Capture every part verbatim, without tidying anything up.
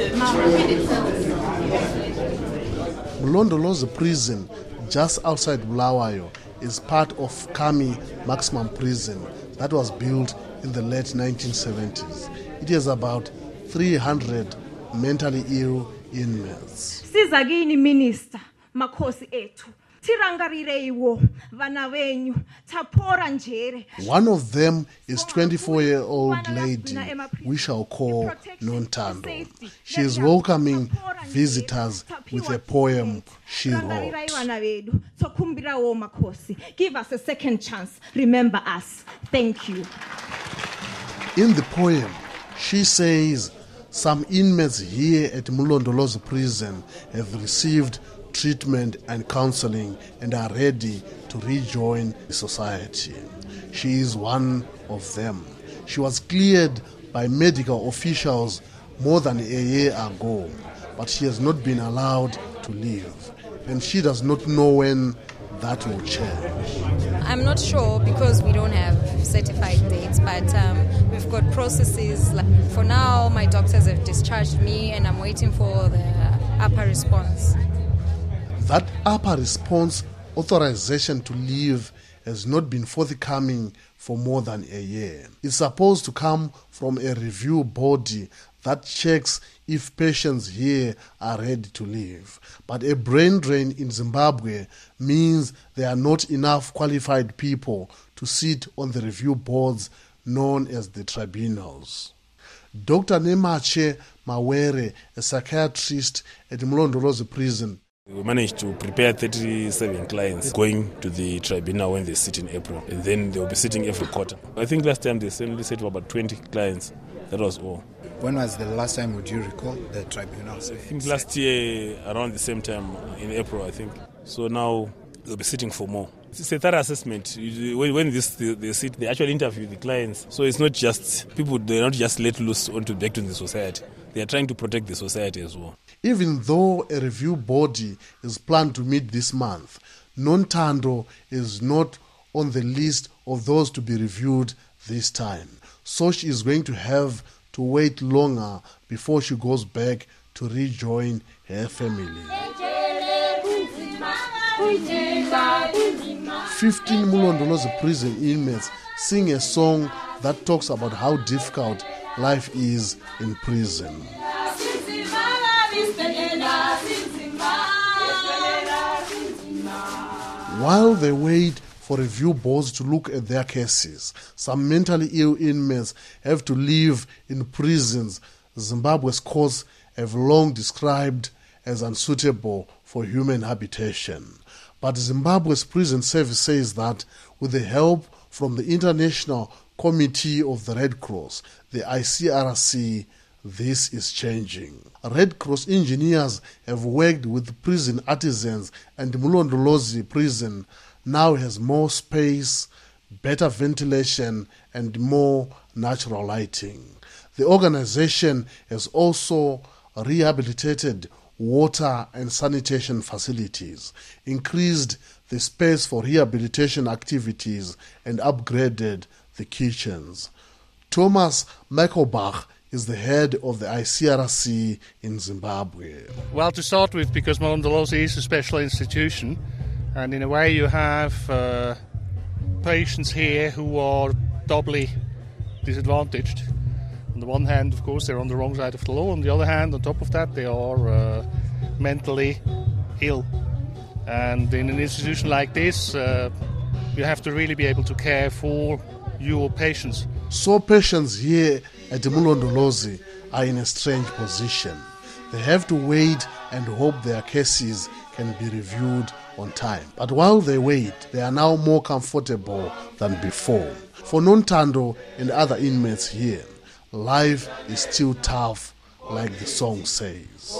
Mlondolozi Prison, just outside Bulawayo, is part of Kami Maximum Prison that was built in the late nineteen seventies. It has about three hundred mentally ill inmates. Sizagini Minister Makosi etu. One of them is twenty-four-year-old lady we shall call Nontando. She is welcoming visitors with a poem she wrote. Give us a second chance. Remember us. Thank you. In the poem, she says some inmates here at Mlondolozi Prison have received treatment and counseling and are ready to rejoin society. She is one of them. She was cleared by medical officials more than a year ago, but she has not been allowed to leave, and she does not know when that will change. I'm not sure because we don't have certified dates, but um, we've got processes. Like for now, my doctors have discharged me and I'm waiting for the upper response. That upper response authorization to leave has not been forthcoming for more than a year. It's supposed to come from a review body that checks if patients here are ready to leave. But a brain drain in Zimbabwe means there are not enough qualified people to sit on the review boards known as the tribunals. Doctor Nemache Mawere, a psychiatrist at Mlondolozi Prison, we managed to prepare thirty-seven clients going to the tribunal when they sit in April. And then they'll be sitting every quarter. I think last time they only said about twenty clients. That was all. When was the last time, would you recall, the tribunals? I think last year around the same time in April, I think. So now they'll be sitting for more. It's a thorough assessment. When, when this, they, they sit, they actually interview the clients. So it's not just people, they're not just let loose onto back to the society. They are trying to protect the society as well. Even though a review body is planned to meet this month, Nontando is not on the list of those to be reviewed this time. So she is going to have to wait longer before she goes back to rejoin her family. Fifteen Mlondolozi prison inmates sing a song that talks about how difficult life is in prison. While they wait for review boards to look at their cases, some mentally ill inmates have to live in prisons Zimbabwe's courts have long described as unsuitable for human habitation. But Zimbabwe's prison service says that with the help from the International Committee of the Red Cross, the I C R C, this is changing. Red Cross engineers have worked with prison artisans, and Mlondolozi Prison now has more space, better ventilation, and more natural lighting. The organization has also rehabilitated water and sanitation facilities, increased the space for rehabilitation activities, and upgraded the kitchens. Thomas Michaelbach is the head of the I C R C in Zimbabwe. Well, to start with, because Mlondolozi is a special institution, and in a way you have uh, patients here who are doubly disadvantaged. On the one hand, of course, they're on the wrong side of the law. On the other hand, on top of that, they are uh, mentally ill. And in an institution like this, uh, you have to really be able to care for your patients. So patients here at Mlondolozi are in a strange position. They have to wait and hope their cases can be reviewed on time. But while they wait, they are now more comfortable than before. For Nontando and other inmates here, life is still tough, like the song says.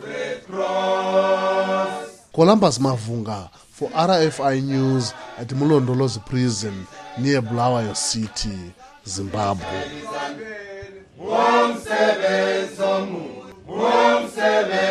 Columbus Mavunga for R F I News at Mlondolozi Prison near Bulawayo City, Zimbabwe.